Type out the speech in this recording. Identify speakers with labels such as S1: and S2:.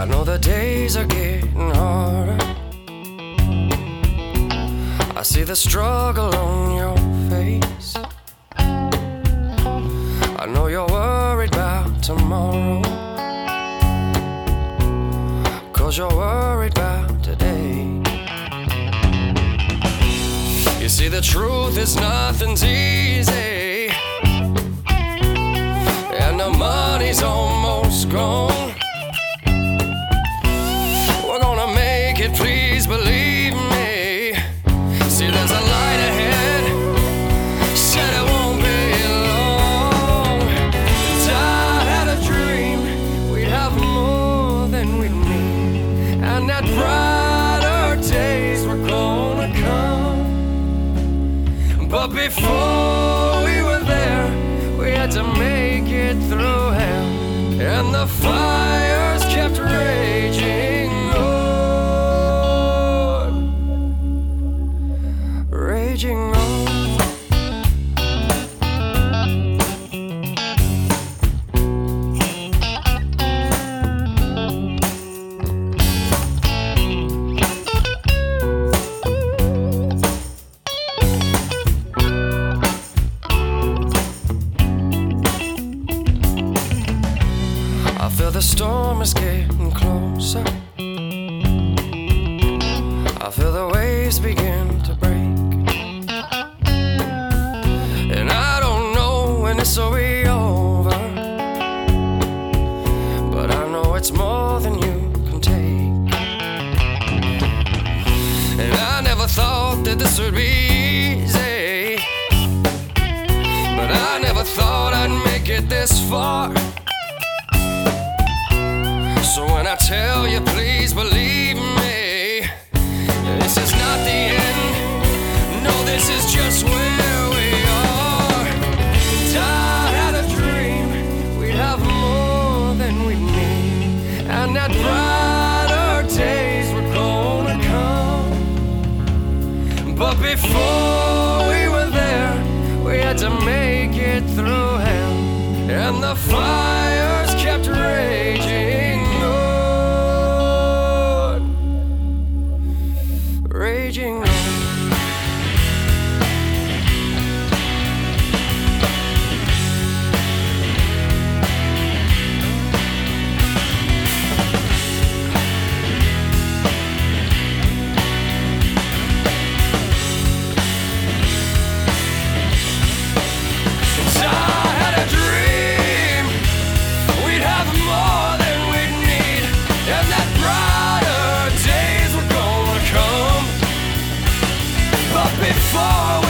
S1: know the days are getting harder. I see the struggle on your face. I know you're worried about tomorrow, 'cause you're worried about today. You see, the truth is nothing's easy, and the money's almost gone. We're gonna make it, please believe me. See, there's a light ahead, said it won't be long. And I had a dream we'd have more than we'd need, and that brighter days were gonna come. But before we were there, we had to make it through hell, and the fires kept raging on, raging on. I feel the storm is getting closer. I feel the waves begin to break, and I don't know when this will be over, but I know it's more than you can take. And I never thought that this would be easy, but I never thought I'd make it this far. So when I tell you, please believe me, this is not the end. No, this is just where we are. And I had a dream we'd have more than we'd need, and that brighter days were gonna come. But before we were there, we had to make it through hell, and the fires kept raging on, raging on. Before